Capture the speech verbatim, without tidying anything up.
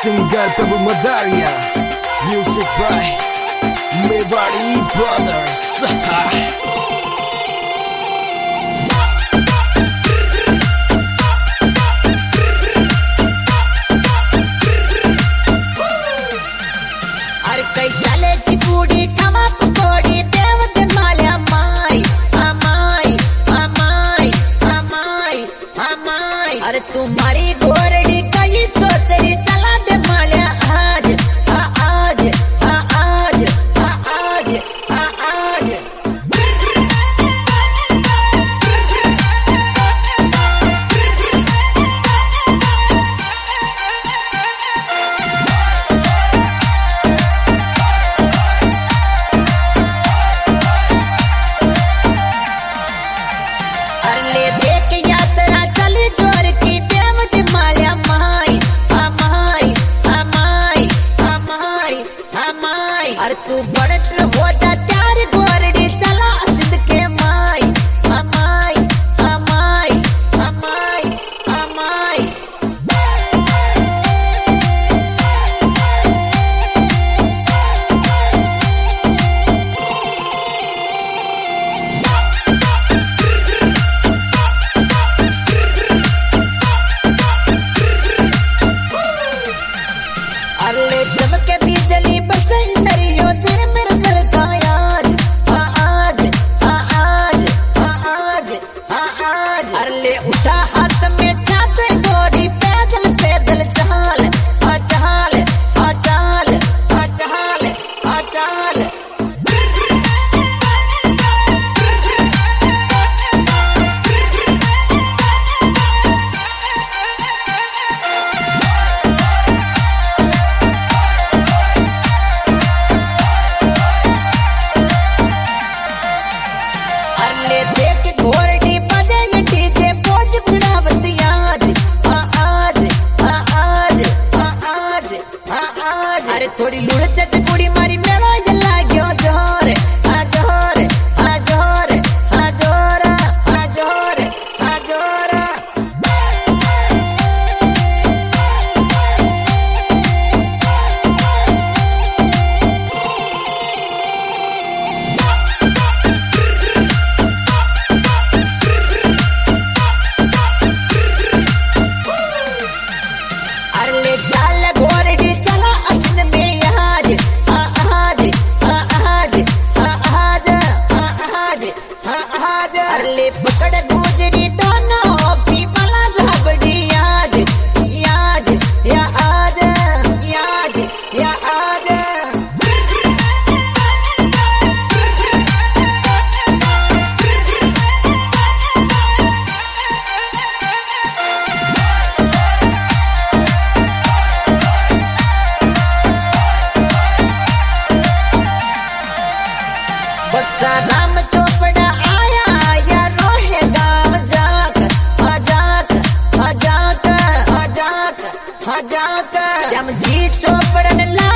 singer Prabhu Madaria, music by Mewari Brothers. अरे तुम्हारी घोरड़ी कई सोच रही चला दे मालिया आज आ आज आ आज आ आज आ आज अरे ले देख यात्रा चली जोर की देव दी मालिया माई हमाई हमाई हमाई हमाई अरे तू बड़ट हो जा त्यार गोरड़ी चला सिंध के माई हमाई हमाई हमाई हमाई अरे चमके बिजली बरसाई नरियो तेरे मेरे घर का आज आ आज आ आज आ आज आ आज अरे ले उठा हाथ में जाते गोरी पैदल पैदल चाल आ चाल आ चाल आ चाल आ चाल ले देख घोरड़ी बजे डीजे बोझ बिड़ावती आज आ आज आ आज आ आज आ आज अरे थोड़ी लुड़ चट कुड़ी मारी मेरा ये लाग्यो जोर आ जोर आ जोर आ जोर आ जोर आ जोर अरे ले चाल घोरड़ी चला असिन में आज आ आज आ आज आ आज आ आज आ आज अरे ले पकड़ गुजरी दोनों भी मला राबड़ी आज याज या आज याज या आज बक्सा राम चोपड़ा आया या रोहे गाँव जाक आ जाक आ जाक आ जाक आ जाक श्याम जी चोपड़न ला